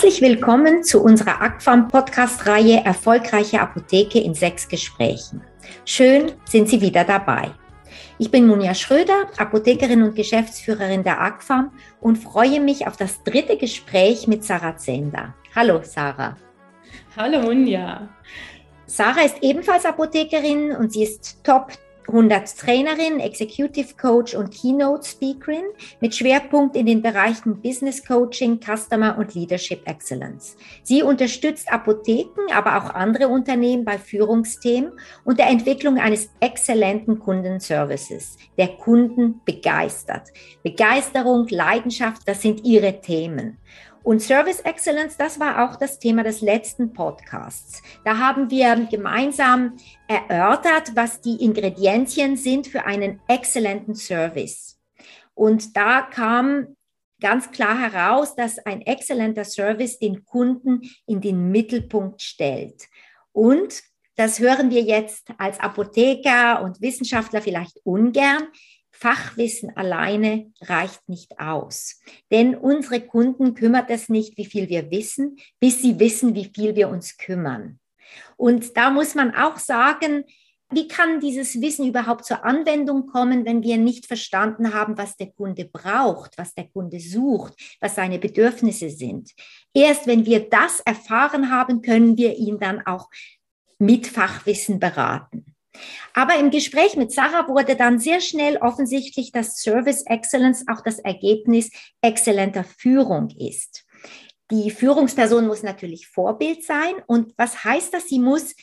Herzlich willkommen zu unserer AGFAM-Podcast-Reihe Erfolgreiche Apotheke in 6 Gesprächen. Schön, sind Sie wieder dabei. Ich bin Munja Schröder, Apothekerin und Geschäftsführerin der AGFAM und freue mich auf das 3. Gespräch mit Sarah Zehnder. Hallo Sarah. Hallo Munja. Sarah ist ebenfalls Apothekerin und sie ist Top 100 Trainerin, Executive Coach und Keynote Speakerin mit Schwerpunkt in den Bereichen Business Coaching, Customer und Leadership Excellence. Sie unterstützt Apotheken, aber auch andere Unternehmen bei Führungsthemen und der Entwicklung eines exzellenten Kundenservices, der Kunden begeistert. Begeisterung, Leidenschaft, das sind ihre Themen. Und Service Excellence, das war auch das Thema des letzten Podcasts. Da haben wir gemeinsam erörtert, was die Ingredienzien sind für einen exzellenten Service. Und da kam ganz klar heraus, dass ein exzellenter Service den Kunden in den Mittelpunkt stellt. Und das hören wir jetzt als Apotheker und Wissenschaftler vielleicht ungern. Fachwissen alleine reicht nicht aus. Denn unsere Kunden kümmert es nicht, wie viel wir wissen, bis sie wissen, wie viel wir uns kümmern. Und da muss man auch sagen, wie kann dieses Wissen überhaupt zur Anwendung kommen, wenn wir nicht verstanden haben, was der Kunde braucht, was der Kunde sucht, was seine Bedürfnisse sind. Erst wenn wir das erfahren haben, können wir ihn dann auch mit Fachwissen beraten. Aber im Gespräch mit Sarah wurde dann sehr schnell offensichtlich, dass Service Excellence auch das Ergebnis exzellenter Führung ist. Die Führungsperson muss natürlich Vorbild sein. Und was heißt das? Sie muss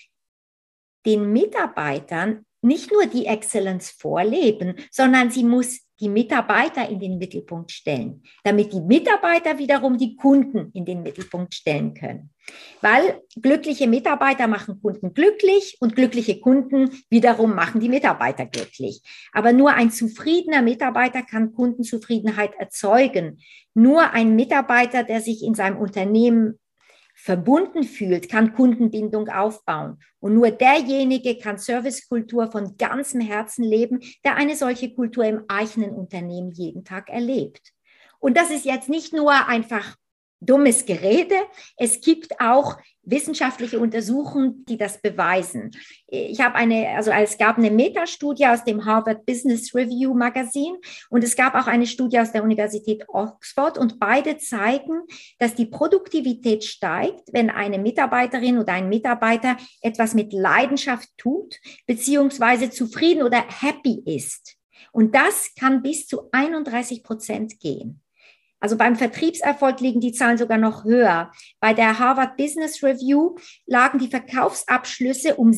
den Mitarbeitern nicht nur die Exzellenz vorleben, sondern sie muss die Mitarbeiter in den Mittelpunkt stellen, damit die Mitarbeiter wiederum die Kunden in den Mittelpunkt stellen können. Weil glückliche Mitarbeiter machen Kunden glücklich und glückliche Kunden wiederum machen die Mitarbeiter glücklich. Aber nur ein zufriedener Mitarbeiter kann Kundenzufriedenheit erzeugen. Nur ein Mitarbeiter, der sich in seinem Unternehmen verbunden fühlt, kann Kundenbindung aufbauen. Und nur derjenige kann Servicekultur von ganzem Herzen leben, der eine solche Kultur im eigenen Unternehmen jeden Tag erlebt. Und das ist jetzt nicht nur einfach dummes Gerede. Es gibt auch wissenschaftliche Untersuchungen, die das beweisen. Es gab eine Metastudie aus dem Harvard Business Review Magazin und es gab auch eine Studie aus der Universität Oxford und beide zeigen, dass die Produktivität steigt, wenn eine Mitarbeiterin oder ein Mitarbeiter etwas mit Leidenschaft tut, beziehungsweise zufrieden oder happy ist. Und das kann bis zu 31% gehen. Also beim Vertriebserfolg liegen die Zahlen sogar noch höher. Bei der Harvard Business Review lagen die Verkaufsabschlüsse um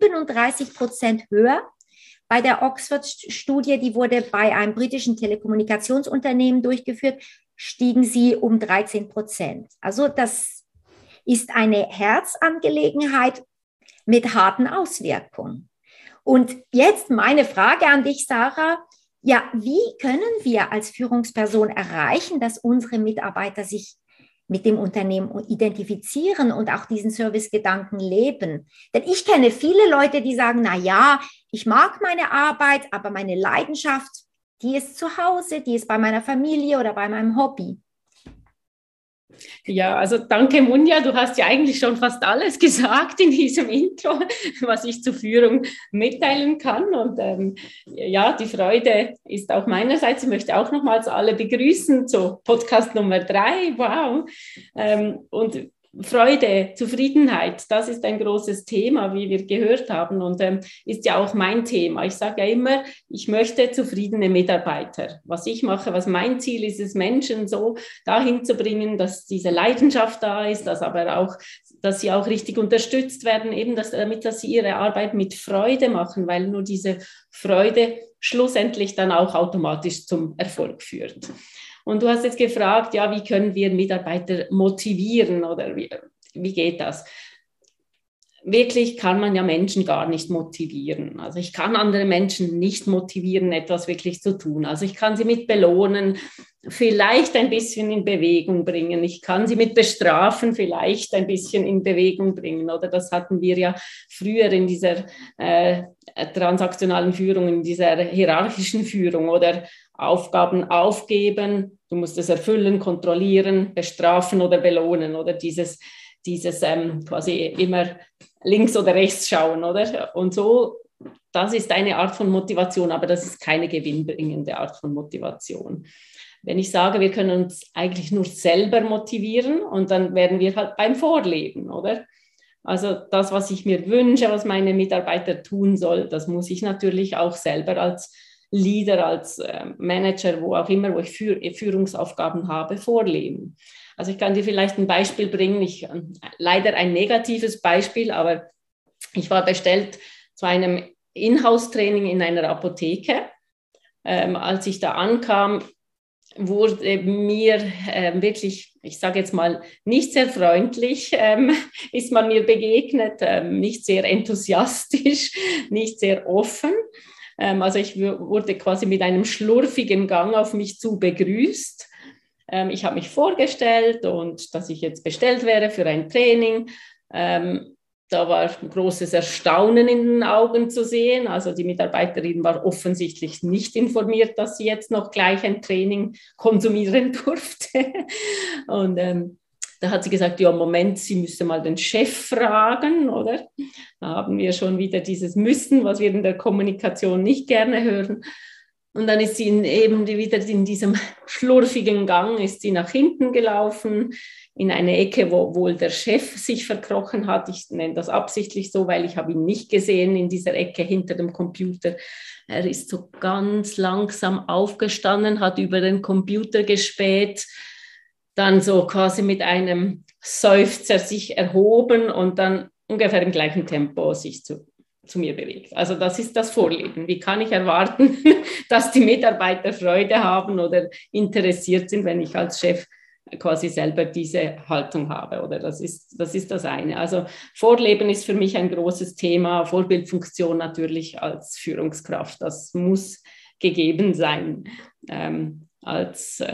37% höher. Bei der Oxford-Studie, die wurde bei einem britischen Telekommunikationsunternehmen durchgeführt, stiegen sie um 13%. Also das ist eine Herzangelegenheit mit harten Auswirkungen. Und jetzt meine Frage an dich, Sarah. Ja, wie können wir als Führungsperson erreichen, dass unsere Mitarbeiter sich mit dem Unternehmen identifizieren und auch diesen Servicegedanken leben? Denn ich kenne viele Leute, die sagen, na ja, ich mag meine Arbeit, aber meine Leidenschaft, die ist zu Hause, die ist bei meiner Familie oder bei meinem Hobby. Ja, also danke Munja, du hast ja eigentlich schon fast alles gesagt in diesem Intro, was ich zur Führung mitteilen kann. Und ja, die Freude ist auch meinerseits. Ich möchte auch nochmals alle begrüßen zu Podcast Nummer 3. Wow. Und Freude, Zufriedenheit, das ist ein großes Thema, wie wir gehört haben und ist ja auch mein Thema. Ich sage ja immer, ich möchte zufriedene Mitarbeiter. Was ich mache, was mein Ziel ist, es Menschen so dahin zu bringen, dass diese Leidenschaft da ist, dass sie auch richtig unterstützt werden, eben dass sie ihre Arbeit mit Freude machen, weil nur diese Freude schlussendlich dann auch automatisch zum Erfolg führt. Und du hast jetzt gefragt, ja, wie können wir Mitarbeiter motivieren oder wie geht das? Wirklich kann man ja Menschen gar nicht motivieren. Also ich kann andere Menschen nicht motivieren, etwas wirklich zu tun. Also ich kann sie mit belohnen, vielleicht ein bisschen in Bewegung bringen. Ich kann sie mit bestrafen, vielleicht ein bisschen in Bewegung bringen. Oder das hatten wir ja früher in dieser transaktionalen Führung, in dieser hierarchischen Führung. Oder Aufgaben aufgeben, du musst es erfüllen, kontrollieren, bestrafen oder belohnen oder dieses quasi immer links oder rechts schauen, oder? Und so, das ist eine Art von Motivation, aber das ist keine gewinnbringende Art von Motivation. Wenn ich sage, wir können uns eigentlich nur selber motivieren und dann werden wir halt beim Vorleben, oder? Also das, was ich mir wünsche, was meine Mitarbeiter tun soll, das muss ich natürlich auch selber als Leader, als Manager, wo auch immer, wo ich Führungsaufgaben habe, vorleben. Also ich kann dir vielleicht ein Beispiel bringen, leider ein negatives Beispiel, aber ich war bestellt zu einem Inhouse-Training in einer Apotheke. Als ich da ankam, wurde mir wirklich, ich sage jetzt mal, nicht sehr freundlich, ist man mir begegnet, nicht sehr enthusiastisch, nicht sehr offen. Also ich wurde quasi mit einem schlurfigen Gang auf mich zu begrüßt. Ich habe mich vorgestellt und dass ich jetzt bestellt wäre für ein Training. Da war großes Erstaunen in den Augen zu sehen. Also die Mitarbeiterin war offensichtlich nicht informiert, dass sie jetzt noch gleich ein Training konsumieren durfte. Und da hat sie gesagt, ja, Moment, sie müsse mal den Chef fragen, oder? Da haben wir schon wieder dieses Müssen, was wir in der Kommunikation nicht gerne hören. Und dann ist sie eben wieder in diesem schlurfigen Gang, ist sie nach hinten gelaufen, in eine Ecke, wo wohl der Chef sich verkrochen hat. Ich nenne das absichtlich so, weil ich habe ihn nicht gesehen in dieser Ecke hinter dem Computer. Er ist so ganz langsam aufgestanden, hat über den Computer gespäht, dann so quasi mit einem Seufzer sich erhoben und dann ungefähr im gleichen Tempo sich zu mir bewegt. Also das ist das Vorleben. Wie kann ich erwarten, dass die Mitarbeiter Freude haben oder interessiert sind, wenn ich als Chef quasi selber diese Haltung habe, oder? Das ist das eine. Also Vorleben ist für mich ein großes Thema, Vorbildfunktion natürlich als Führungskraft, das muss gegeben sein als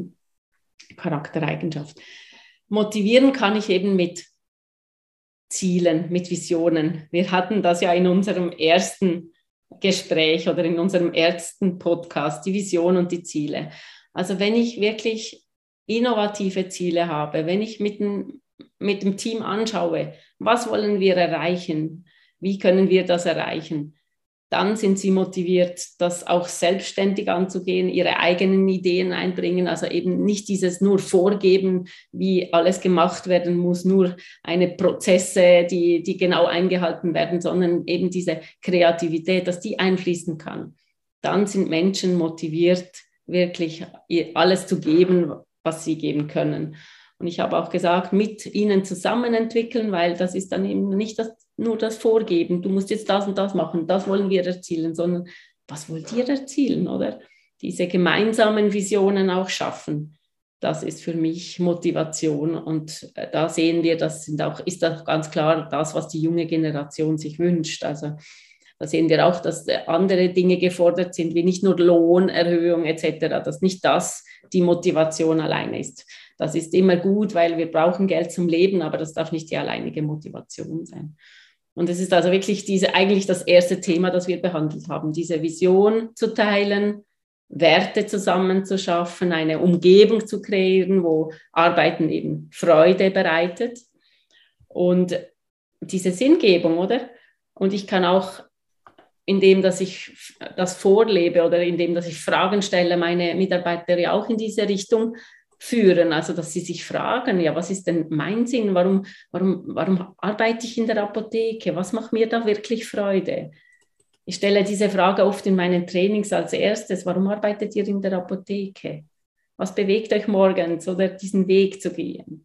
Charaktereigenschaft. Motivieren kann ich eben mit Zielen, mit Visionen. Wir hatten das ja in unserem ersten Gespräch oder in unserem ersten Podcast, die Vision und die Ziele. Also wenn ich wirklich innovative Ziele habe, wenn ich mit dem Team anschaue, was wollen wir erreichen, wie können wir das erreichen, dann sind sie motiviert, das auch selbstständig anzugehen, ihre eigenen Ideen einbringen, also eben nicht dieses nur Vorgeben, wie alles gemacht werden muss, nur eine Prozesse, die genau eingehalten werden, sondern eben diese Kreativität, dass die einfließen kann. Dann sind Menschen motiviert, wirklich alles zu geben, was sie geben können. Und ich habe auch gesagt, mit ihnen zusammen entwickeln, weil das ist dann eben nicht nur das Vorgeben, du musst jetzt das und das machen, das wollen wir erzielen, sondern was wollt ihr erzielen, oder? Diese gemeinsamen Visionen auch schaffen, das ist für mich Motivation und da sehen wir, ist auch ganz klar das, was die junge Generation sich wünscht. Also da sehen wir auch, dass andere Dinge gefordert sind, wie nicht nur Lohnerhöhung etc., dass nicht das die Motivation alleine ist. Das ist immer gut, weil wir brauchen Geld zum Leben, aber das darf nicht die alleinige Motivation sein. Und es ist also wirklich eigentlich das erste Thema, das wir behandelt haben, diese Vision zu teilen, Werte zusammenzuschaffen, eine Umgebung zu kreieren, wo Arbeiten eben Freude bereitet und diese Sinngebung, oder? Und ich kann auch, indem dass ich das vorlebe oder indem dass ich Fragen stelle, meine Mitarbeiter ja auch in diese Richtung führen, also dass sie sich fragen, ja, was ist denn mein Sinn, warum arbeite ich in der Apotheke, was macht mir da wirklich Freude? Ich stelle diese Frage oft in meinen Trainings als erstes, warum arbeitet ihr in der Apotheke? Was bewegt euch morgens oder diesen Weg zu gehen?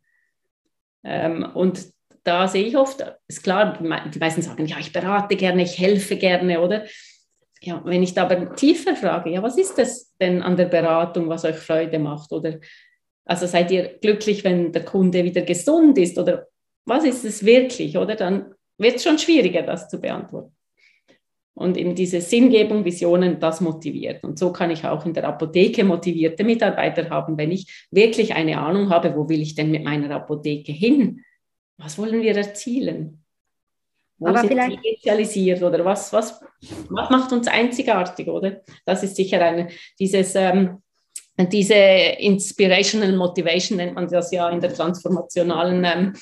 Und da sehe ich oft, ist klar, die meisten sagen, ja, ich berate gerne, ich helfe gerne, oder? Ja, wenn ich da aber tiefer frage, ja, was ist das denn an der Beratung, was euch Freude macht? Oder also seid ihr glücklich, wenn der Kunde wieder gesund ist? Oder was ist es wirklich? Oder dann wird es schon schwieriger, das zu beantworten. Und eben diese Sinngebung, Visionen, das motiviert. Und so kann ich auch in der Apotheke motivierte Mitarbeiter haben, wenn ich wirklich eine Ahnung habe, wo will ich denn mit meiner Apotheke hin? Was wollen wir erzielen? Wo sind Sie spezialisiert oder was macht uns einzigartig, oder? Das ist sicher diese Inspirational Motivation nennt man das ja in der transformationalen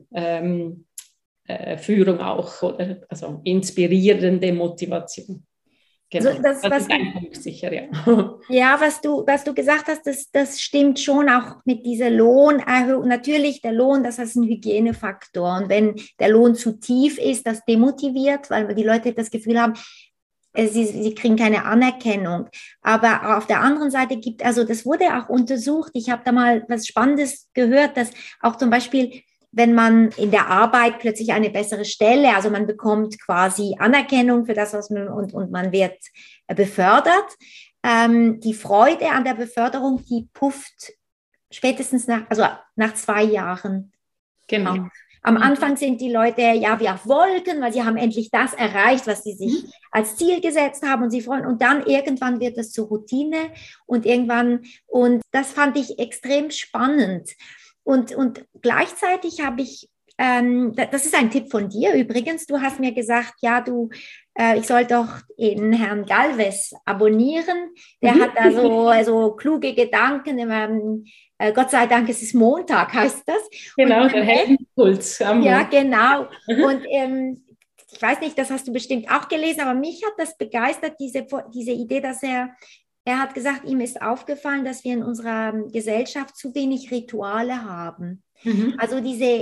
Führung auch, oder? Also inspirierende Motivation. Genau, also das ist ein Punkt sicher, ja. Ja, was du gesagt hast, das stimmt schon auch mit dieser Lohnerhöhung. Natürlich, der Lohn, das ist ein Hygienefaktor. Und wenn der Lohn zu tief ist, das demotiviert, weil die Leute das Gefühl haben, sie kriegen keine Anerkennung. Aber auf der anderen Seite also das wurde auch untersucht. Ich habe da mal was Spannendes gehört, dass auch zum Beispiel, wenn man in der Arbeit plötzlich eine bessere Stelle, also man bekommt quasi Anerkennung für das, was man und man wird befördert. Die Freude an der Beförderung, die pufft spätestens nach 2 Jahren. Genau. Am Anfang sind die Leute ja wie auf Wolken, weil sie haben endlich das erreicht, was sie sich als Ziel gesetzt haben und sie freuen. Und dann irgendwann wird das zur Routine und das fand ich extrem spannend. Und gleichzeitig habe ich, das ist ein Tipp von dir übrigens, du hast mir gesagt, ja, ich soll doch den Herrn Galvez abonnieren. Der hat da so kluge Gedanken. Gott sei Dank, es ist Montag, heißt das. Genau, der Heldenpuls. Ja, genau. Und ich weiß nicht, das hast du bestimmt auch gelesen, aber mich hat das begeistert, diese Idee, dass er hat gesagt, ihm ist aufgefallen, dass wir in unserer Gesellschaft zu wenig Rituale haben. Also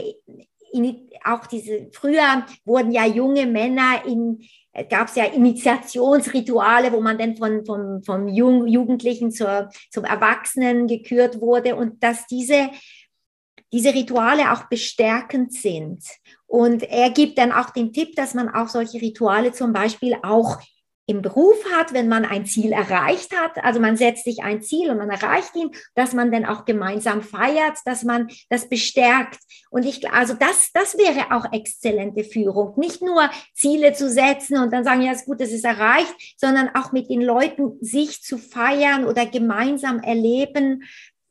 früher wurden ja junge Männer gab es ja Initiationsrituale, wo man dann vom Jugendlichen zum Erwachsenen gekürt wurde und dass diese Rituale auch bestärkend sind. Und er gibt dann auch den Tipp, dass man auch solche Rituale zum Beispiel auch im Beruf hat, wenn man ein Ziel erreicht hat. Also man setzt sich ein Ziel und man erreicht ihn, dass man dann auch gemeinsam feiert, dass man das bestärkt. Und also das wäre auch exzellente Führung. Nicht nur Ziele zu setzen und dann sagen, ja, ist gut, das ist erreicht, sondern auch mit den Leuten sich zu feiern oder gemeinsam erleben.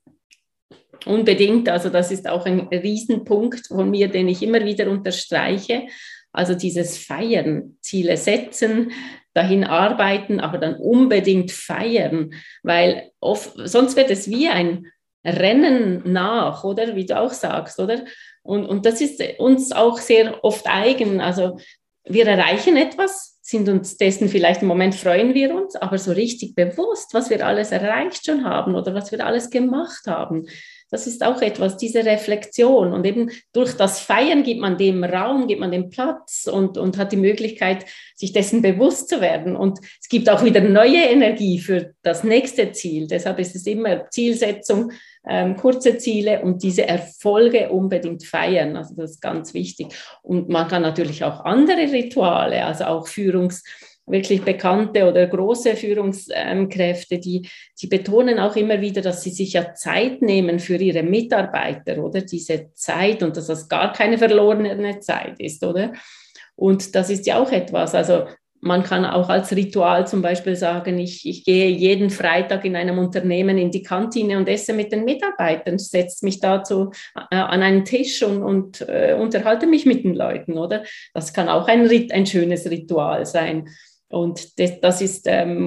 Unbedingt, also das ist auch ein Riesenpunkt von mir, den ich immer wieder unterstreiche. Also dieses Feiern, Ziele setzen, dahin arbeiten, aber dann unbedingt feiern, weil sonst wird es wie ein Rennen nach, oder? Wie du auch sagst, oder? Und das ist uns auch sehr oft eigen. Also wir erreichen etwas, sind uns dessen vielleicht im Moment freuen wir uns, aber so richtig bewusst, was wir alles erreicht schon haben oder was wir alles gemacht haben, das ist auch etwas, diese Reflexion. Und eben durch das Feiern gibt man dem Raum, gibt man dem Platz und hat die Möglichkeit, sich dessen bewusst zu werden. Und es gibt auch wieder neue Energie für das nächste Ziel. Deshalb ist es immer Zielsetzung, kurze Ziele und diese Erfolge unbedingt feiern. Also das ist ganz wichtig. Und man kann natürlich auch andere Rituale, also auch wirklich bekannte oder große Führungskräfte, die betonen auch immer wieder, dass sie sich ja Zeit nehmen für ihre Mitarbeiter, oder? Diese Zeit und dass das gar keine verlorene Zeit ist, oder? Und das ist ja auch etwas, also man kann auch als Ritual zum Beispiel sagen, ich gehe jeden Freitag in einem Unternehmen in die Kantine und esse mit den Mitarbeitern, setze mich dazu an einen Tisch und unterhalte mich mit den Leuten, oder? Das kann auch ein schönes Ritual sein. Und das ist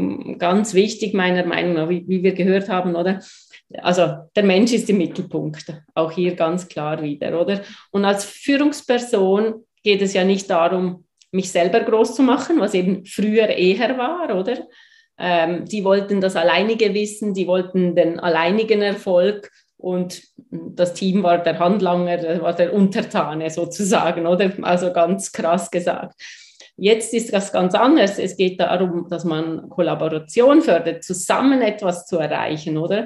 ganz wichtig, meiner Meinung nach, wie wir gehört haben, oder? Also der Mensch ist im Mittelpunkt, auch hier ganz klar wieder, oder? Und als Führungsperson geht es ja nicht darum, mich selber groß zu machen, was eben früher eher war, oder? Die wollten das alleinige Wissen, die wollten den alleinigen Erfolg und das Team war der Handlanger, war der Untertane sozusagen, oder? Also ganz krass gesagt. Jetzt ist das ganz anders. Es geht darum, dass man Kollaboration fördert, zusammen etwas zu erreichen, oder?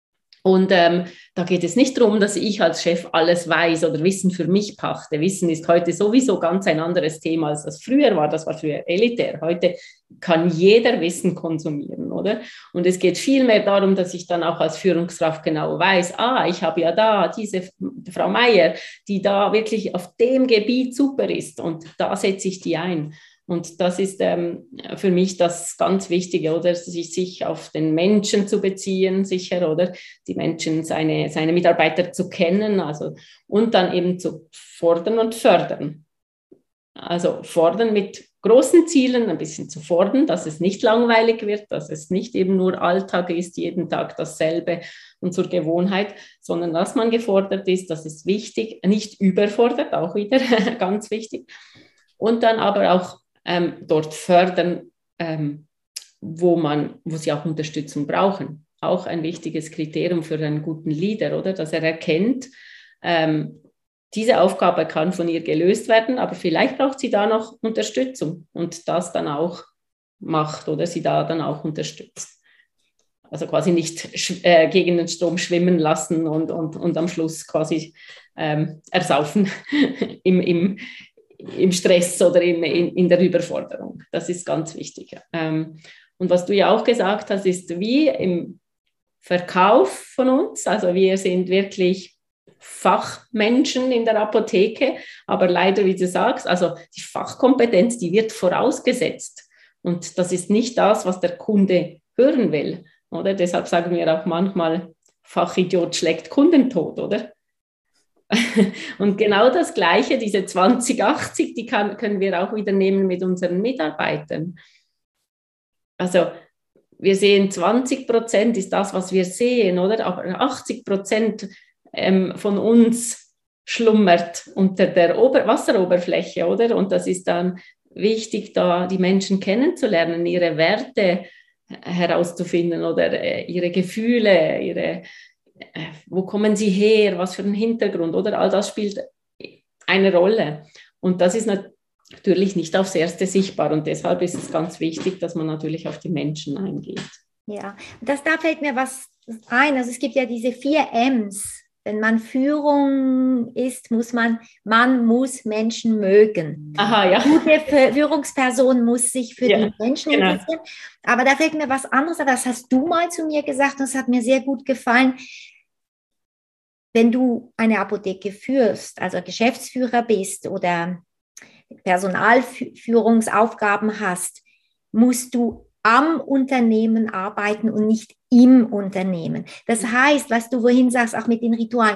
Und da geht es nicht darum, dass ich als Chef alles weiß oder Wissen für mich pachte. Wissen ist heute sowieso ganz ein anderes Thema, als das früher war. Das war früher elitär. Heute kann jeder Wissen konsumieren, oder? Und es geht vielmehr darum, dass ich dann auch als Führungskraft genau weiß, ich habe ja da diese Frau Meier, die da wirklich auf dem Gebiet super ist und da setze ich die ein. Und das ist für mich das ganz Wichtige, oder? Sich auf den Menschen zu beziehen, sicher, oder? Die Menschen, seine Mitarbeiter zu kennen, also, und dann eben zu fordern und fördern. also fordern mit großen Zielen, ein bisschen zu fordern, dass es nicht langweilig wird, dass es nicht eben nur Alltag ist, jeden Tag dasselbe und zur Gewohnheit, sondern dass man gefordert ist, das ist wichtig, nicht überfordert, auch wieder ganz wichtig. Und dann aber auch dort fördern, wo sie auch Unterstützung brauchen. Auch ein wichtiges Kriterium für einen guten Leader, oder? Dass er erkennt, diese Aufgabe kann von ihr gelöst werden, aber vielleicht braucht sie da noch Unterstützung und das dann auch macht oder sie da dann auch unterstützt. Also quasi nicht gegen den Strom schwimmen lassen und am Schluss quasi ersaufen im Stress oder in der Überforderung. Das ist ganz wichtig. Und was du ja auch gesagt hast, ist wie im Verkauf von uns. Also wir sind wirklich Fachmenschen in der Apotheke, aber leider, wie du sagst, also die Fachkompetenz, die wird vorausgesetzt. Und das ist nicht das, was der Kunde hören will, oder? Deshalb sagen wir auch manchmal, Fachidiot schlägt Kundentod, oder? Und genau das Gleiche, diese 2080, die können wir auch wieder nehmen mit unseren Mitarbeitern. Also wir sehen 20% ist das, was wir sehen, oder? Aber 80% von uns schlummert unter der Wasseroberfläche, oder? Und das ist dann wichtig, da die Menschen kennenzulernen, ihre Werte herauszufinden oder ihre Gefühle, wo kommen sie her, was für einen Hintergrund, oder? All das spielt eine Rolle. Und das ist natürlich nicht aufs Erste sichtbar und deshalb ist es ganz wichtig, dass man natürlich auf die Menschen eingeht. Ja, da fällt mir was ein. Also es gibt ja diese 4 M's. Wenn man Führung ist, muss man muss Menschen mögen. Aha, ja. Gute Führungsperson muss sich für die Menschen interessieren. Aber da fällt mir was anderes, aber das hast du mal zu mir gesagt und es hat mir sehr gut gefallen. Wenn du eine Apotheke führst, also Geschäftsführer bist oder Personalführungsaufgaben hast, musst du am Unternehmen arbeiten und nicht im Unternehmen. Das heißt, was du vorhin sagst, auch mit den Ritualen,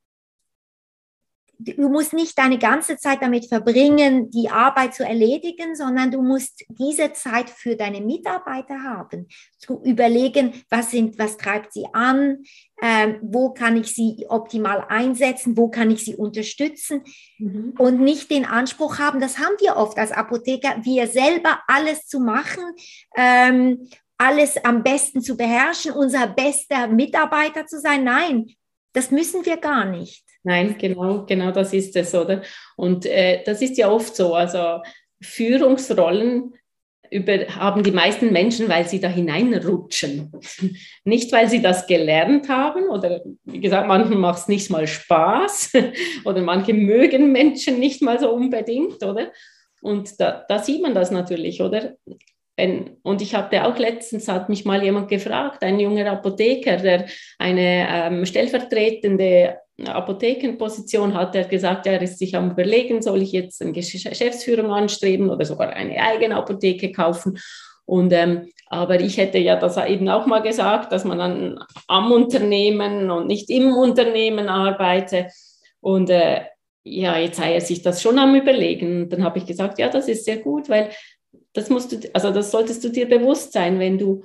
du musst nicht deine ganze Zeit damit verbringen, die Arbeit zu erledigen, sondern du musst diese Zeit für deine Mitarbeiter haben, zu überlegen, was treibt sie an, wo kann ich sie optimal einsetzen, wo kann ich sie unterstützen und nicht den Anspruch haben, das haben wir oft als Apotheker, wir selber alles zu machen, alles am besten zu beherrschen, unser bester Mitarbeiter zu sein. Nein, das müssen wir gar nicht. Nein, genau das ist es, oder? Und das ist ja oft so, also Führungsrollen haben die meisten Menschen, weil sie da hineinrutschen. Nicht, weil sie das gelernt haben oder, wie gesagt, manchen macht es nicht mal Spaß oder manche mögen Menschen nicht mal so unbedingt, oder? Und da sieht man das natürlich, oder? Und ich hatte auch letztens, hat mich mal jemand gefragt, ein junger Apotheker, der eine stellvertretende Apothekenposition hat, der gesagt, er ist sich am Überlegen, soll ich jetzt eine Geschäftsführung anstreben oder sogar eine eigene Apotheke kaufen. Und, aber ich hätte ja das eben auch mal gesagt, dass man dann am Unternehmen und nicht im Unternehmen arbeite. Und jetzt sei er sich das schon am Überlegen. Und dann habe ich gesagt, ja, das ist sehr gut, weil das solltest du dir bewusst sein, wenn du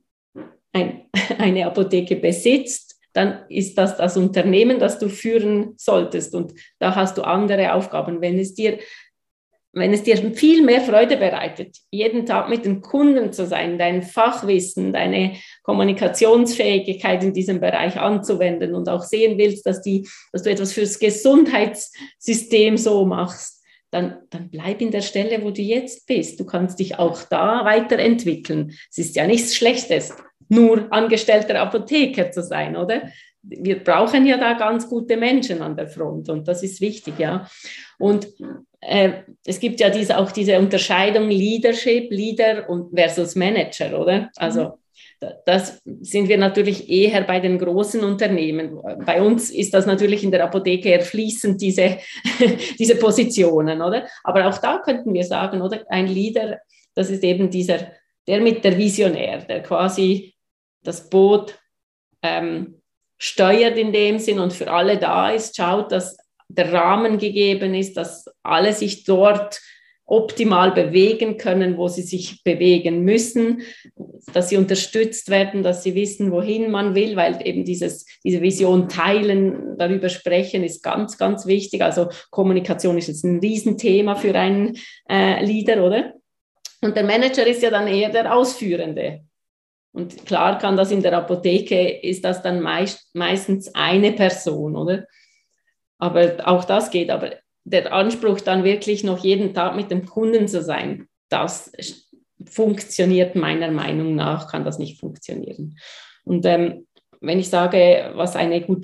eine Apotheke besitzt, dann ist das Unternehmen, das du führen solltest und da hast du andere Aufgaben. Wenn es dir viel mehr Freude bereitet, jeden Tag mit den Kunden zu sein, dein Fachwissen, deine Kommunikationsfähigkeit in diesem Bereich anzuwenden und auch sehen willst, dass du etwas fürs Gesundheitssystem so machst, dann bleib in der Stelle, wo du jetzt bist. Du kannst dich auch da weiterentwickeln. Es ist ja nichts Schlechtes, nur angestellter Apotheker zu sein, oder? Wir brauchen ja da ganz gute Menschen an der Front und das ist wichtig, ja. Und es gibt ja diese Unterscheidung Leadership, Leader und versus Manager, oder? Also das sind wir natürlich eher bei den großen Unternehmen. Bei uns ist das natürlich in der Apotheke eher fließend, diese Positionen, oder? Aber auch da könnten wir sagen, oder? Ein Leader, das ist eben der mit der Visionär, der quasi das Boot steuert in dem Sinn und für alle da ist, schaut, dass der Rahmen gegeben ist, dass alle sich dort optimal bewegen können, wo sie sich bewegen müssen, dass sie unterstützt werden, dass sie wissen, wohin man will, weil eben diese Vision teilen, darüber sprechen, ist ganz, ganz wichtig. Also Kommunikation ist jetzt ein Riesenthema für einen Leader, oder? Und der Manager ist ja dann eher der Ausführende. Und klar kann das in der Apotheke, ist das dann meistens eine Person, oder? Aber auch das geht. Aber der Anspruch, dann wirklich noch jeden Tag mit dem Kunden zu sein, das funktioniert meiner Meinung nach, kann das nicht funktionieren. Und wenn ich sage, was eine gute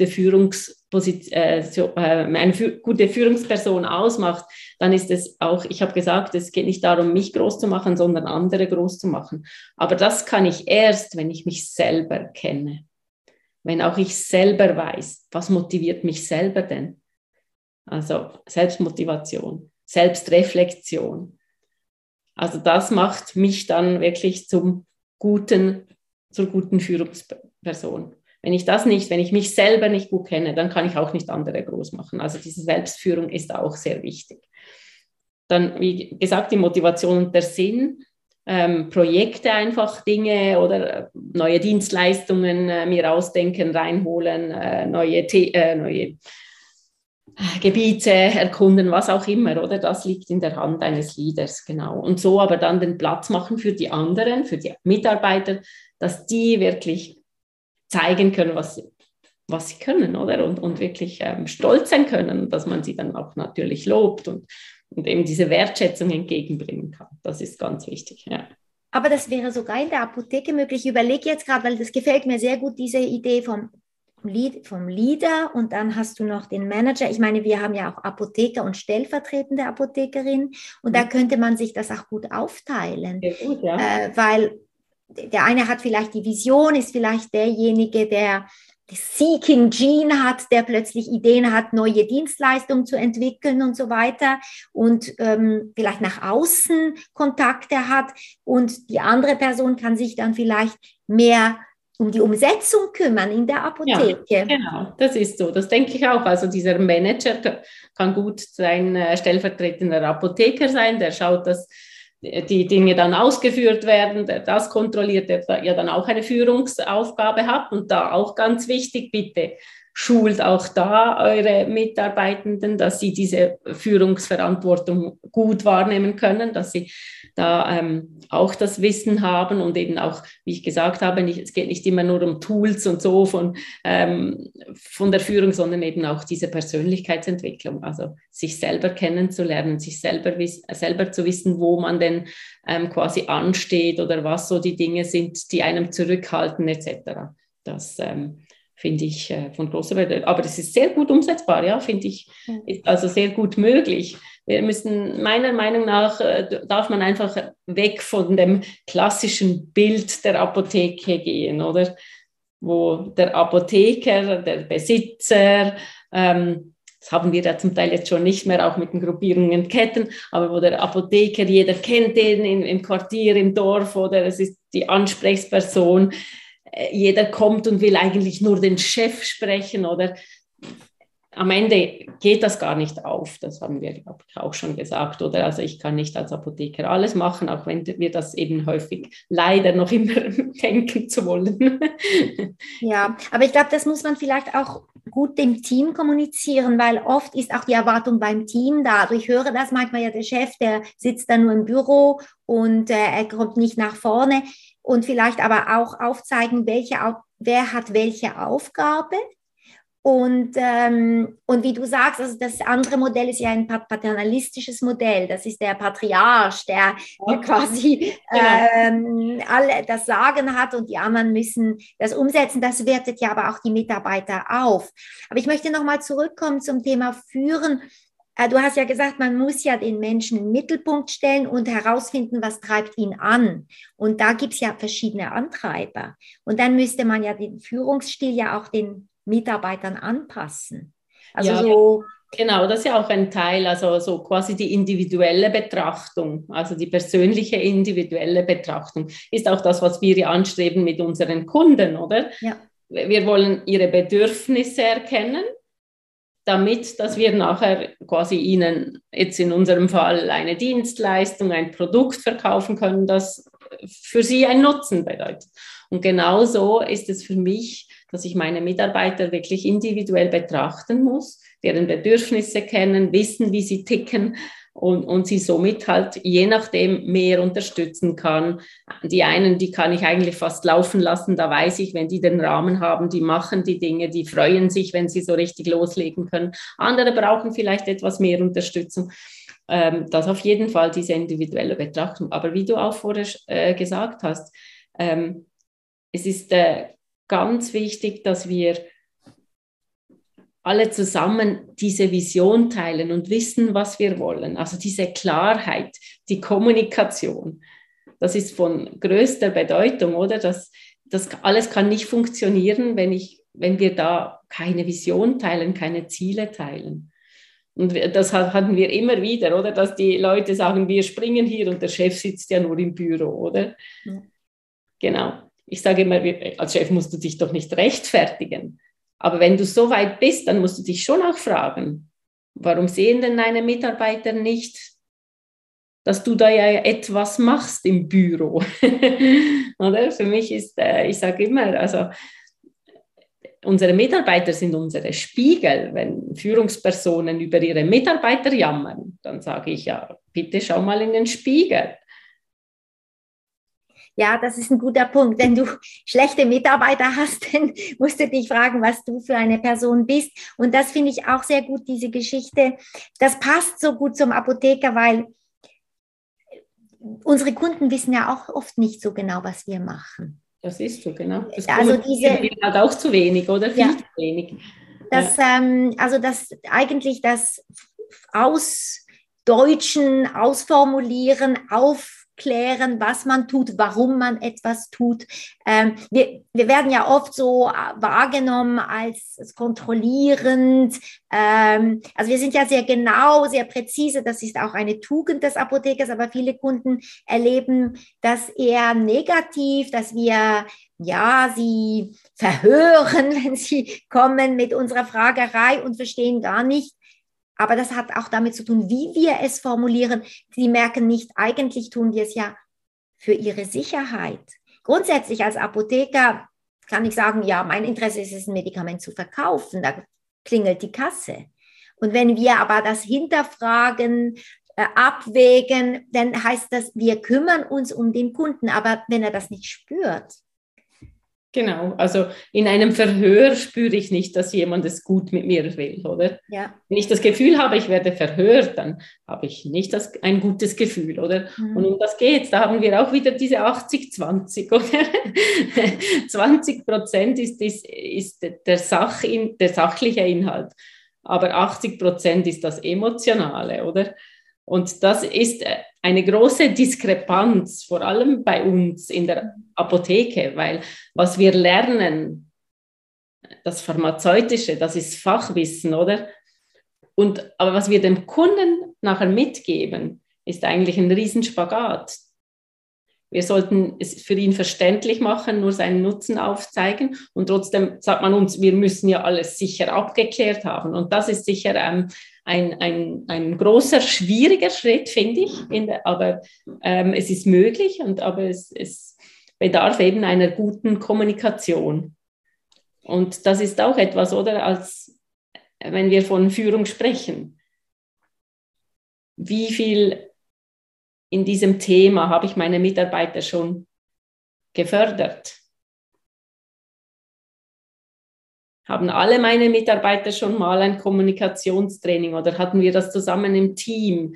Führungsperson ausmacht, dann ist es auch, ich habe gesagt, es geht nicht darum, mich groß zu machen, sondern andere groß zu machen. Aber das kann ich erst, wenn ich mich selber kenne. Wenn auch ich selber weiß, was motiviert mich selber denn? Also Selbstmotivation, Selbstreflexion. Also das macht mich dann wirklich zur guten Führungsperson. Wenn ich mich selber nicht gut kenne, dann kann ich auch nicht andere groß machen. Also diese Selbstführung ist auch sehr wichtig. Dann, wie gesagt, die Motivation und der Sinn, Projekte einfach, Dinge oder neue Dienstleistungen mir ausdenken, reinholen, neue Gebiete erkunden, was auch immer, oder? Das liegt in der Hand eines Leaders, genau. Und so aber dann den Platz machen für die anderen, für die Mitarbeiter, dass die wirklich zeigen können, was sie können, oder? Und wirklich stolz sein können, dass man sie dann auch natürlich lobt und eben diese Wertschätzung entgegenbringen kann. Das ist ganz wichtig, ja. Aber das wäre sogar in der Apotheke möglich. Ich überlege jetzt gerade, weil das gefällt mir sehr gut, diese Idee vom Leader, und dann hast du noch den Manager. Ich meine, wir haben ja auch Apotheker und stellvertretende Apothekerin, und da könnte man sich das auch gut aufteilen. Sehr gut, ja. Weil der eine hat vielleicht die Vision, ist vielleicht derjenige, der das Seeking Gene hat, der plötzlich Ideen hat, neue Dienstleistungen zu entwickeln und so weiter, und vielleicht nach außen Kontakte hat, und die andere Person kann sich dann vielleicht mehr um die Umsetzung kümmern in der Apotheke. Ja, genau, das ist so. Das denke ich auch. Also dieser Manager kann gut sein stellvertretender Apotheker sein, der schaut, dass die Dinge dann ausgeführt werden, der das kontrolliert, der ja dann auch eine Führungsaufgabe hat. Und da auch ganz wichtig, bitte schult auch da eure Mitarbeitenden, dass sie diese Führungsverantwortung gut wahrnehmen können, dass sie da auch das Wissen haben und eben auch, wie ich gesagt habe, es geht nicht immer nur um Tools und so von der Führung, sondern eben auch diese Persönlichkeitsentwicklung, also sich selber kennenzulernen, sich selber zu wissen, wo man denn quasi ansteht oder was so die Dinge sind, die einem zurückhalten etc. Das finde ich von großer Bedeutung. Aber das ist sehr gut umsetzbar, ja, finde ich, ist also sehr gut möglich. Wir müssen, meiner Meinung nach, darf man einfach weg von dem klassischen Bild der Apotheke gehen, oder? Wo der Apotheker, der Besitzer, das haben wir ja zum Teil jetzt schon nicht mehr, auch mit den Gruppierungen und Ketten, aber wo der Apotheker, jeder kennt den im Quartier, im Dorf, oder es ist die Ansprechperson. Jeder kommt und will eigentlich nur den Chef sprechen, oder am Ende geht das gar nicht auf. Das haben wir, glaube ich, auch schon gesagt, oder? Also ich kann nicht als Apotheker alles machen, auch wenn wir das eben häufig leider noch immer denken zu wollen. Ja, aber ich glaube, das muss man vielleicht auch gut dem Team kommunizieren, weil oft ist auch die Erwartung beim Team da. Also ich höre das manchmal, ja, der Chef, der sitzt da nur im Büro und er kommt nicht nach vorne. Und vielleicht aber auch aufzeigen, wer hat welche Aufgabe. Und wie du sagst, also das andere Modell ist ja ein paternalistisches Modell. Das ist der Patriarch, der quasi alle das Sagen hat und die anderen müssen das umsetzen. Das wertet ja aber auch die Mitarbeiter auf. Aber ich möchte nochmal zurückkommen zum Thema Führen. Du hast ja gesagt, man muss ja den Menschen in den Mittelpunkt stellen und herausfinden, was treibt ihn an. Und da gibt es ja verschiedene Antreiber. Und dann müsste man ja den Führungsstil ja auch den Mitarbeitern anpassen. Also ja, so. Genau, das ist ja auch ein Teil, also so quasi die individuelle Betrachtung, also die persönliche individuelle Betrachtung ist auch das, was wir ja anstreben mit unseren Kunden, oder? Ja. Wir wollen ihre Bedürfnisse erkennen. damit, dass wir nachher quasi ihnen jetzt in unserem Fall eine Dienstleistung, ein Produkt verkaufen können, das für sie einen Nutzen bedeutet. Und genauso ist es für mich, dass ich meine Mitarbeiter wirklich individuell betrachten muss, deren Bedürfnisse kennen, wissen, wie sie ticken und sie somit halt je nachdem mehr unterstützen kann. Die einen, die kann ich eigentlich fast laufen lassen, da weiß ich, wenn die den Rahmen haben, die machen die Dinge, die freuen sich, wenn sie so richtig loslegen können. Andere brauchen vielleicht etwas mehr Unterstützung. Das auf jeden Fall diese individuelle Betrachtung. Aber wie du auch vorher gesagt hast, es ist ganz wichtig, dass wir alle zusammen diese Vision teilen und wissen, was wir wollen. Also diese Klarheit, die Kommunikation, das ist von größter Bedeutung, oder? Das alles kann nicht funktionieren, wenn wir da keine Vision teilen, keine Ziele teilen. Und das hatten wir immer wieder, oder? Dass die Leute sagen, wir springen hier und der Chef sitzt ja nur im Büro, oder? Ja. Genau. Ich sage immer, als Chef musst du dich doch nicht rechtfertigen. Aber wenn du so weit bist, dann musst du dich schon auch fragen, warum sehen denn deine Mitarbeiter nicht, dass du da ja etwas machst im Büro? Oder? Für mich ist, ich sage immer, also unsere Mitarbeiter sind unsere Spiegel. Wenn Führungspersonen über ihre Mitarbeiter jammern, dann sage ich ja, bitte schau mal in den Spiegel. Ja, das ist ein guter Punkt. Wenn du schlechte Mitarbeiter hast, dann musst du dich fragen, was du für eine Person bist. Und das finde ich auch sehr gut, diese Geschichte. Das passt so gut zum Apotheker, weil unsere Kunden wissen ja auch oft nicht so genau, was wir machen. Das ist so, genau. Das also hat auch zu wenig, oder? Viel zu wenig. Also eigentlich das Ausdeutschen, Ausformulieren, aufklären, was man tut, warum man etwas tut. Wir werden ja oft so wahrgenommen als kontrollierend. Also wir sind ja sehr genau, sehr präzise. Das ist auch eine Tugend des Apothekers, aber viele Kunden erleben das eher negativ, dass wir sie verhören, wenn sie kommen mit unserer Fragerei und verstehen gar nicht. Aber das hat auch damit zu tun, wie wir es formulieren. Sie merken nicht, eigentlich tun wir es ja für ihre Sicherheit. Grundsätzlich als Apotheker kann ich sagen, ja, mein Interesse ist es, ein Medikament zu verkaufen. Da klingelt die Kasse. Und wenn wir aber das hinterfragen, abwägen, dann heißt das, wir kümmern uns um den Kunden. Aber wenn er das nicht spürt. Genau, also in einem Verhör spüre ich nicht, dass jemand es gut mit mir will, oder? Ja. Wenn ich das Gefühl habe, ich werde verhört, dann habe ich nicht ein gutes Gefühl, oder? Und um das geht's. Da haben wir auch wieder diese 80-20, oder? 20% ist der sachliche Inhalt, aber 80% ist das Emotionale, oder? Und das ist eine große Diskrepanz, vor allem bei uns in der Apotheke, weil was wir lernen, das Pharmazeutische, das ist Fachwissen, oder? Aber was wir dem Kunden nachher mitgeben, ist eigentlich ein Riesenspagat. Wir sollten es für ihn verständlich machen, nur seinen Nutzen aufzeigen und trotzdem sagt man uns, wir müssen ja alles sicher abgeklärt haben und das ist sicher ein großer, schwieriger Schritt, finde ich, aber es ist möglich, aber es bedarf eben einer guten Kommunikation. Und das ist auch etwas, oder, als wenn wir von Führung sprechen. Wie viel in diesem Thema habe ich meine Mitarbeiter schon gefördert? Haben alle meine Mitarbeiter schon mal ein Kommunikationstraining oder hatten wir das zusammen im Team?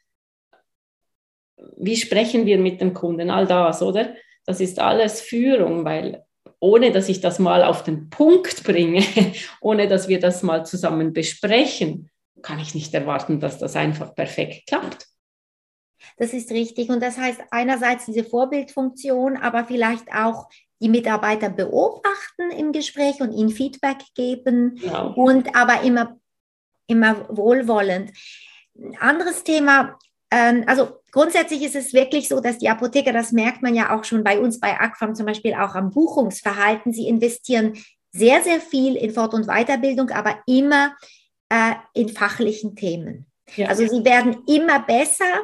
Wie sprechen wir mit dem Kunden? All das, oder? Das ist alles Führung, weil ohne dass ich das mal auf den Punkt bringe, ohne dass wir das mal zusammen besprechen, kann ich nicht erwarten, dass das einfach perfekt klappt. Das ist richtig. Und das heißt einerseits diese Vorbildfunktion, aber vielleicht auch die Mitarbeiter beobachten im Gespräch und ihnen Feedback geben, genau. Und aber immer wohlwollend. Ein anderes Thema, also grundsätzlich ist es wirklich so, dass die Apotheker, das merkt man ja auch schon bei uns bei ACFAM zum Beispiel auch am Buchungsverhalten, sie investieren sehr, sehr viel in Fort- und Weiterbildung, aber immer in fachlichen Themen. Ja. Also sie werden immer besser,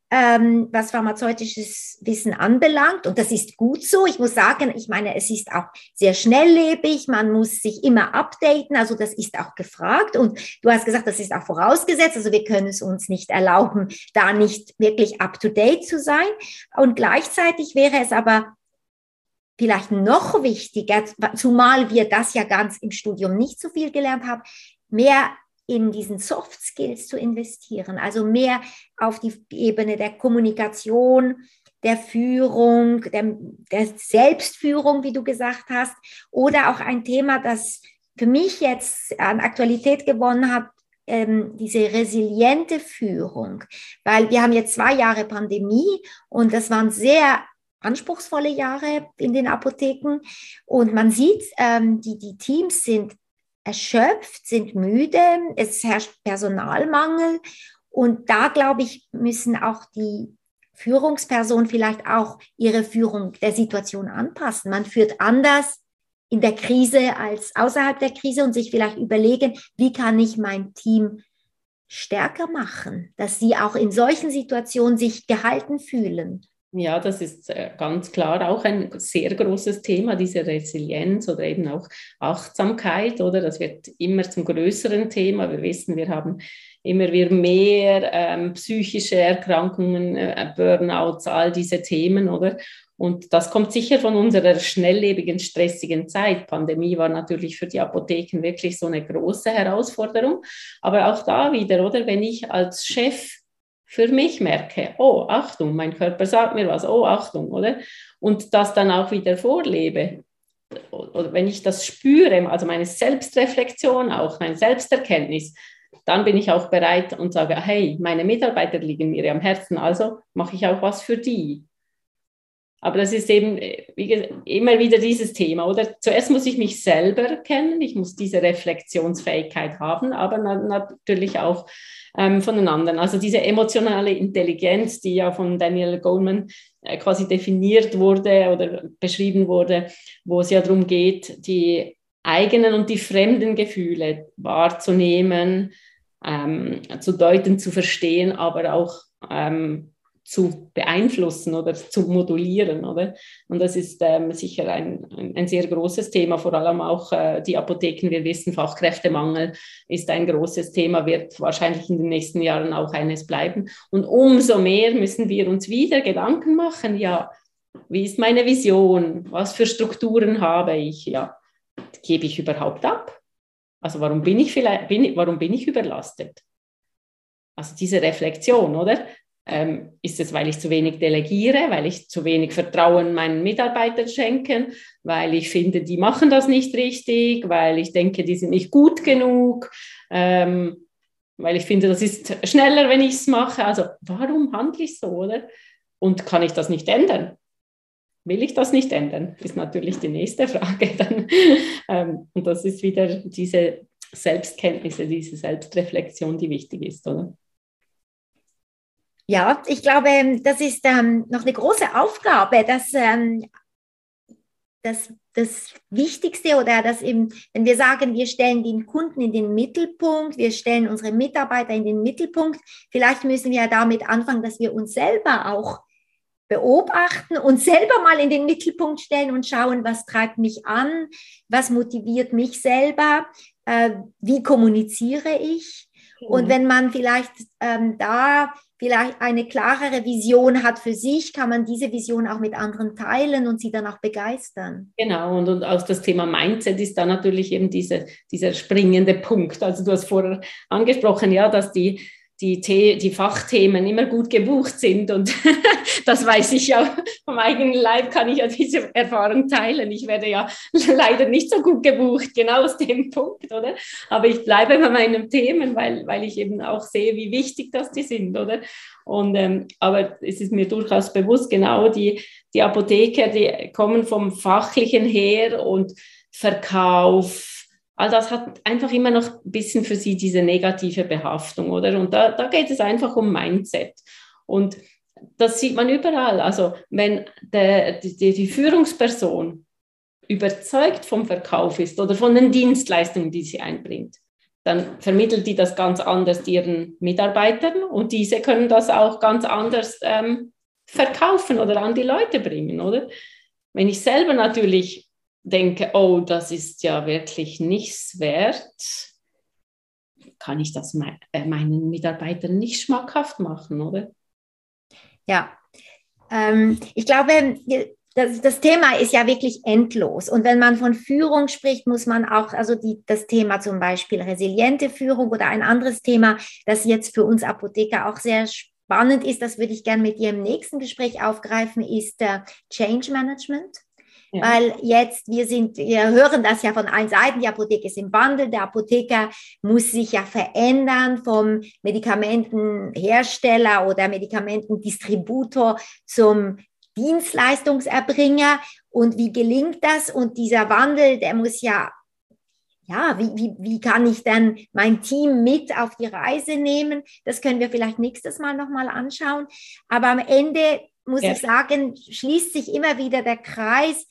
was pharmazeutisches Wissen anbelangt. Und das ist gut so. Ich muss sagen, ich meine, es ist auch sehr schnelllebig. Man muss sich immer updaten. Also das ist auch gefragt. Und du hast gesagt, das ist auch vorausgesetzt. Also wir können es uns nicht erlauben, da nicht wirklich up-to-date zu sein. Und gleichzeitig wäre es aber vielleicht noch wichtiger, zumal wir das ja ganz im Studium nicht so viel gelernt haben, mehr in diesen Soft Skills zu investieren, also mehr auf die Ebene der Kommunikation, der Führung, der Selbstführung, wie du gesagt hast, oder auch ein Thema, das für mich jetzt an Aktualität gewonnen hat, diese resiliente Führung, weil wir haben jetzt 2 Jahre Pandemie und das waren sehr anspruchsvolle Jahre in den Apotheken und man sieht, die Teams sind erschöpft, sind müde, es herrscht Personalmangel und da, glaube ich, müssen auch die Führungspersonen vielleicht auch ihre Führung der Situation anpassen. Man führt anders in der Krise als außerhalb der Krise und sich vielleicht überlegen, wie kann ich mein Team stärker machen, dass sie auch in solchen Situationen sich gehalten fühlen. Ja, das ist ganz klar auch ein sehr großes Thema, diese Resilienz oder eben auch Achtsamkeit, oder? Das wird immer zum größeren Thema. Wir wissen, wir haben immer wieder mehr psychische Erkrankungen, Burnouts, all diese Themen, oder? Und das kommt sicher von unserer schnelllebigen, stressigen Zeit. Pandemie war natürlich für die Apotheken wirklich so eine große Herausforderung. Aber auch da wieder, oder? Wenn ich als Chef für mich merke, oh, Achtung, mein Körper sagt mir was, oh, Achtung, oder? Und das dann auch wieder vorlebe. Oder wenn ich das spüre, also meine Selbstreflexion auch, meine Selbsterkenntnis, dann bin ich auch bereit und sage, hey, meine Mitarbeiter liegen mir am Herzen, also mache ich auch was für die. Aber das ist eben immer wieder dieses Thema, oder? Zuerst muss ich mich selber kennen, ich muss diese Reflexionsfähigkeit haben, aber natürlich auch von den anderen. Also diese emotionale Intelligenz, die ja von Daniel Goleman quasi definiert wurde oder beschrieben wurde, wo es ja darum geht, die eigenen und die fremden Gefühle wahrzunehmen, zu deuten, zu verstehen, aber auch zu beeinflussen oder zu modulieren, oder? Und das ist sicher ein sehr großes Thema, vor allem auch die Apotheken. Wir wissen, Fachkräftemangel ist ein großes Thema, wird wahrscheinlich in den nächsten Jahren auch eines bleiben. Und umso mehr müssen wir uns wieder Gedanken machen, ja, wie ist meine Vision? Was für Strukturen habe ich? Ja, gebe ich überhaupt ab? Also warum bin ich überlastet? Also diese Reflexion, oder? Ist es, weil ich zu wenig delegiere, weil ich zu wenig Vertrauen meinen Mitarbeitern schenke, weil ich finde, die machen das nicht richtig, weil ich denke, die sind nicht gut genug, weil ich finde, das ist schneller, wenn ich es mache. Also warum handle ich so, oder? Und kann ich das nicht ändern? Will ich das nicht ändern? Ist natürlich die nächste Frage dann. Und das ist wieder diese Selbstkenntnisse, diese Selbstreflexion, die wichtig ist, oder? Ja, ich glaube, das ist noch eine große Aufgabe, dass das Wichtigste oder das eben, wenn wir sagen, wir stellen den Kunden in den Mittelpunkt, wir stellen unsere Mitarbeiter in den Mittelpunkt, vielleicht müssen wir ja damit anfangen, dass wir uns selber auch beobachten und selber mal in den Mittelpunkt stellen und schauen, was treibt mich an, was motiviert mich selber, wie kommuniziere ich. Und wenn man vielleicht da vielleicht eine klarere Vision hat für sich, kann man diese Vision auch mit anderen teilen und sie dann auch begeistern. Genau, und auch das Thema Mindset ist da natürlich eben dieser springende Punkt. Also du hast vorher angesprochen, ja, dass die Fachthemen immer gut gebucht sind und das weiß ich ja, vom eigenen Leib kann ich ja diese Erfahrung teilen. Ich werde ja leider nicht so gut gebucht, genau aus dem Punkt, oder? Aber ich bleibe bei meinen Themen, weil ich eben auch sehe, wie wichtig das die sind, oder? Und, aber es ist mir durchaus bewusst, genau, die Apotheker, die kommen vom Fachlichen her und Verkauf, all das hat einfach immer noch ein bisschen für sie diese negative Behaftung, oder? Und da geht es einfach um Mindset. Und das sieht man überall. Also wenn die Führungsperson überzeugt vom Verkauf ist oder von den Dienstleistungen, die sie einbringt, dann vermittelt die das ganz anders ihren Mitarbeitern und diese können das auch ganz anders verkaufen oder an die Leute bringen, oder? Wenn ich selber natürlich denke, oh, das ist ja wirklich nichts wert, kann ich das meinen Mitarbeitern nicht schmackhaft machen, oder? Ja, ich glaube, das Thema ist ja wirklich endlos. Und wenn man von Führung spricht, muss man auch, also das Thema zum Beispiel resiliente Führung oder ein anderes Thema, das jetzt für uns Apotheker auch sehr spannend ist, das würde ich gerne mit dir im nächsten Gespräch aufgreifen, ist Change Management. Ja. Weil jetzt, wir hören das ja von allen Seiten, die Apotheke ist im Wandel, der Apotheker muss sich ja verändern vom Medikamentenhersteller oder Medikamentendistributor zum Dienstleistungserbringer. Und wie gelingt das? Und dieser Wandel, der muss wie kann ich dann mein Team mit auf die Reise nehmen? Das können wir vielleicht nächstes Mal nochmal anschauen. Aber am Ende muss ich sagen, schließt sich immer wieder der Kreis.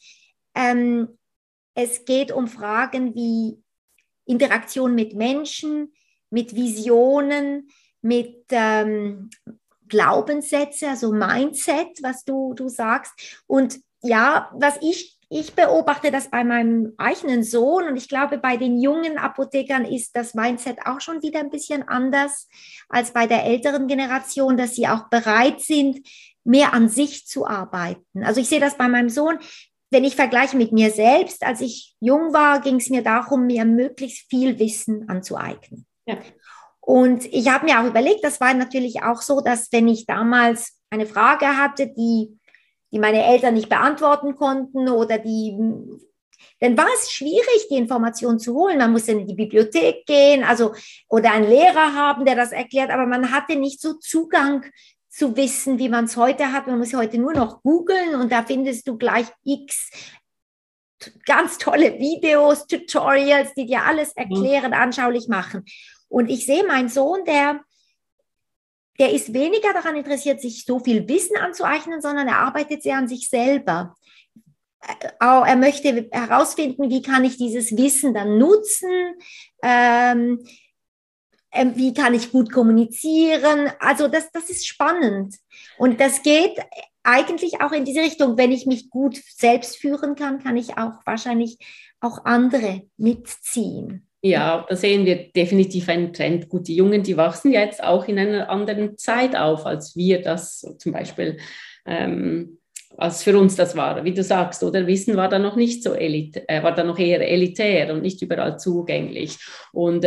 Es geht um Fragen wie Interaktion mit Menschen, mit Visionen, mit Glaubenssätze, also Mindset, was du sagst. Und ja, was ich beobachte das bei meinem eigenen Sohn und ich glaube, bei den jungen Apothekern ist das Mindset auch schon wieder ein bisschen anders als bei der älteren Generation, dass sie auch bereit sind, mehr an sich zu arbeiten. Also ich sehe das bei meinem Sohn, wenn ich vergleiche mit mir selbst, als ich jung war, ging es mir darum, mir möglichst viel Wissen anzueignen. Ja. Und ich habe mir auch überlegt, das war natürlich auch so, dass wenn ich damals eine Frage hatte, die meine Eltern nicht beantworten konnten oder dann war es schwierig, die Information zu holen. Man musste in die Bibliothek gehen, oder einen Lehrer haben, der das erklärt, aber man hatte nicht so Zugang zu wissen, wie man es heute hat. Man muss heute nur noch googeln und da findest du gleich x ganz tolle Videos, Tutorials, die dir alles erklären, anschaulich machen. Und ich sehe meinen Sohn, der ist weniger daran interessiert, sich so viel Wissen anzueignen, sondern er arbeitet sehr an sich selber. Er möchte herausfinden, wie kann ich dieses Wissen dann nutzen, wie kann ich gut kommunizieren. Also das ist spannend. Und das geht eigentlich auch in diese Richtung. Wenn ich mich gut selbst führen kann, kann ich auch wahrscheinlich auch andere mitziehen. Ja, da sehen wir definitiv einen Trend. Gut, die Jungen, die wachsen ja jetzt auch in einer anderen Zeit auf, als wir das zum Beispiel, als für uns das war. Wie du sagst, oder Wissen war da noch nicht so war da noch eher elitär und nicht überall zugänglich. Und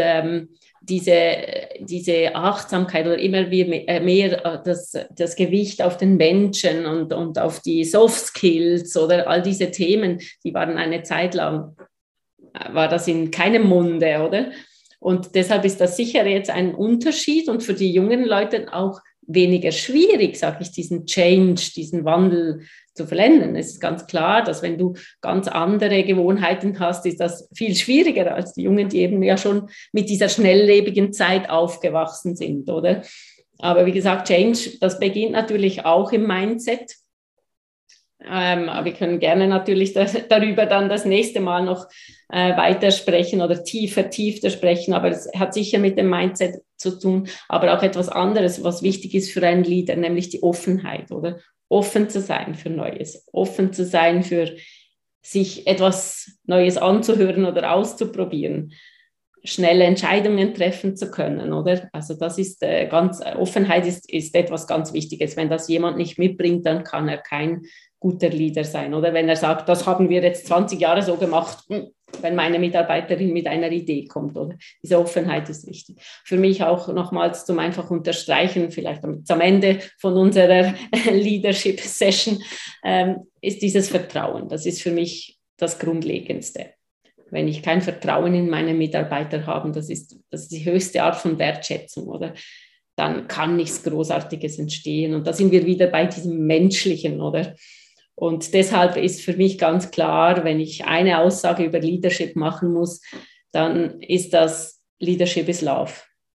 diese Achtsamkeit oder immer mehr das Gewicht auf den Menschen und auf die Soft Skills oder all diese Themen, die waren eine Zeit lang, war das in keinem Munde, oder? Und deshalb ist das sicher jetzt ein Unterschied und für die jungen Leute auch weniger schwierig, sage ich, diesen Change, diesen Wandel zu vollenden. Es ist ganz klar, dass wenn du ganz andere Gewohnheiten hast, ist das viel schwieriger als die Jungen, die eben ja schon mit dieser schnelllebigen Zeit aufgewachsen sind, oder? Aber wie gesagt, Change, das beginnt natürlich auch im Mindset. Aber wir können gerne natürlich darüber dann das nächste Mal noch weitersprechen oder vertiefter sprechen, aber es hat sicher mit dem Mindset zu tun, aber auch etwas anderes, was wichtig ist für einen Leader, nämlich die Offenheit, oder? Offen zu sein für Neues, offen zu sein für sich etwas Neues anzuhören oder auszuprobieren, schnelle Entscheidungen treffen zu können, oder? Also das ist Offenheit ist etwas ganz Wichtiges. Wenn das jemand nicht mitbringt, dann kann er kein guter Leader sein, oder? Wenn er sagt, das haben wir jetzt 20 Jahre so gemacht, wenn meine Mitarbeiterin mit einer Idee kommt, oder? Diese Offenheit ist wichtig. Für mich auch nochmals zum einfach unterstreichen, vielleicht am Ende von unserer Leadership-Session, ist dieses Vertrauen. Das ist für mich das Grundlegendste. Wenn ich kein Vertrauen in meine Mitarbeiter habe, das ist die höchste Art von Wertschätzung, oder? Dann kann nichts Großartiges entstehen. Und da sind wir wieder bei diesem Menschlichen, oder? Und deshalb ist für mich ganz klar, wenn ich eine Aussage über Leadership machen muss, dann ist das Leadership is Love.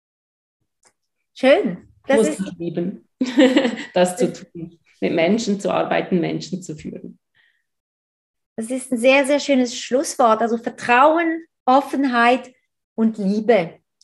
Schön. Das ist lieben, das zu tun, mit Menschen zu arbeiten, Menschen zu führen. Das ist ein sehr, sehr schönes Schlusswort. Also Vertrauen, Offenheit und Liebe.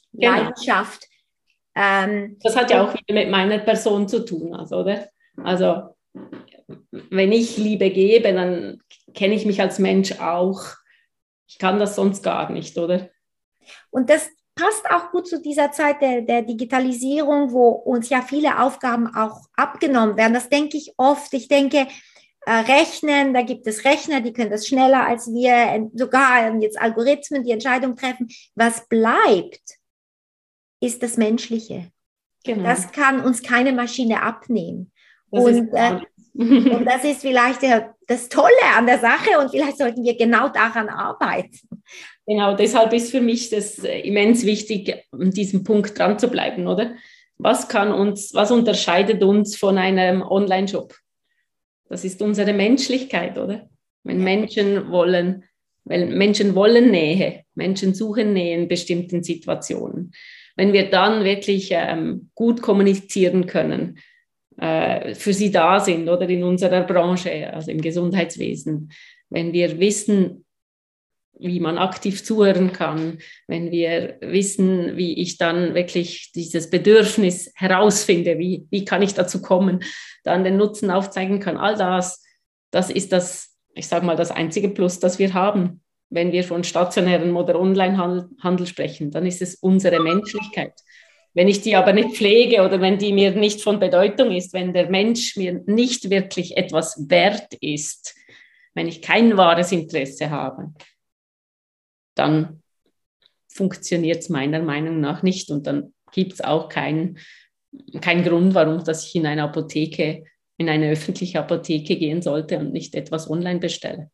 Leidenschaft. Das hat ja auch wieder mit meiner Person zu tun, oder? Also wenn ich Liebe gebe, dann kenne ich mich als Mensch auch. Ich kann das sonst gar nicht, oder? Und das passt auch gut zu dieser Zeit der Digitalisierung, wo uns ja viele Aufgaben auch abgenommen werden. Das denke ich oft. Ich denke, Rechnen, da gibt es Rechner, die können das schneller als wir, sogar jetzt Algorithmen, die Entscheidung treffen. Was bleibt, ist das Menschliche. Genau. Das kann uns keine Maschine abnehmen. Und das ist vielleicht das Tolle an der Sache und vielleicht sollten wir genau daran arbeiten. Genau, deshalb ist für mich das immens wichtig, an diesem Punkt dran zu bleiben, oder? Was unterscheidet uns von einem Online-Shop? Das ist unsere Menschlichkeit, oder? Menschen wollen Nähe, Menschen suchen Nähe in bestimmten Situationen. Wenn wir dann wirklich gut kommunizieren können, für sie da sind oder in unserer Branche, also im Gesundheitswesen, wenn wir wissen, wie man aktiv zuhören kann, wenn wir wissen, wie ich dann wirklich dieses Bedürfnis herausfinde, wie kann ich dazu kommen, dann den Nutzen aufzeigen kann, all das ist das, ich sage mal, das einzige Plus, das wir haben. Wenn wir von stationärem oder Onlinehandel sprechen, dann ist es unsere Menschlichkeit. Wenn ich die aber nicht pflege oder wenn die mir nicht von Bedeutung ist, wenn der Mensch mir nicht wirklich etwas wert ist, wenn ich kein wahres Interesse habe, dann funktioniert es meiner Meinung nach nicht. Und dann gibt es auch keinen Grund, warum dass ich in eine öffentliche Apotheke gehen sollte und nicht etwas online bestelle.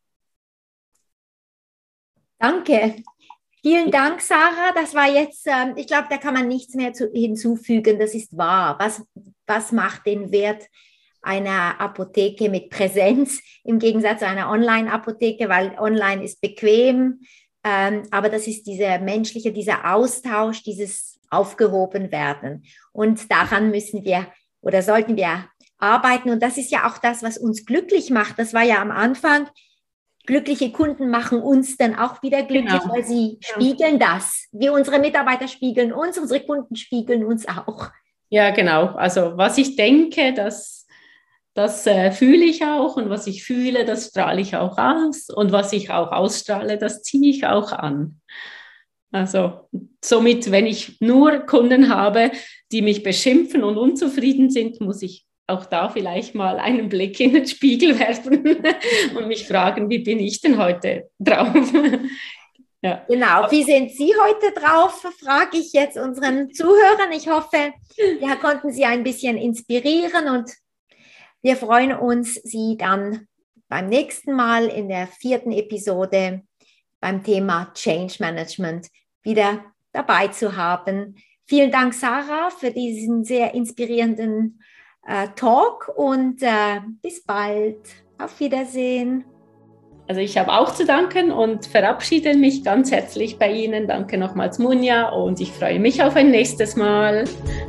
Danke. Vielen Dank, Sarah. Das war jetzt, ich glaube, da kann man nichts mehr hinzufügen. Das ist wahr. Was macht den Wert einer Apotheke mit Präsenz im Gegensatz zu einer Online-Apotheke? Weil online ist bequem, aber das ist dieser Austausch, dieses Aufgehobenwerden. Und daran müssen wir oder sollten wir arbeiten. Und das ist ja auch das, was uns glücklich macht. Das war ja am Anfang. Glückliche Kunden machen uns dann auch wieder glücklich, genau, weil sie spiegeln das. Unsere Mitarbeiter spiegeln uns, unsere Kunden spiegeln uns auch. Ja, genau. Also was ich denke, das fühle ich auch und was ich fühle, das strahle ich auch aus und was ich auch ausstrahle, das ziehe ich auch an. Also somit, wenn ich nur Kunden habe, die mich beschimpfen und unzufrieden sind, muss ich auch da vielleicht mal einen Blick in den Spiegel werfen und mich fragen, wie bin ich denn heute drauf? Ja. Genau, wie sind Sie heute drauf, frage ich jetzt unseren Zuhörern. Ich hoffe, wir konnten Sie ein bisschen inspirieren und wir freuen uns, Sie dann beim nächsten Mal in der 4. Episode beim Thema Change Management wieder dabei zu haben. Vielen Dank, Sarah, für diesen sehr inspirierenden Talk und bis bald. Auf Wiedersehen. Also ich habe auch zu danken und verabschiede mich ganz herzlich bei Ihnen. Danke nochmals, Munja, und ich freue mich auf ein nächstes Mal.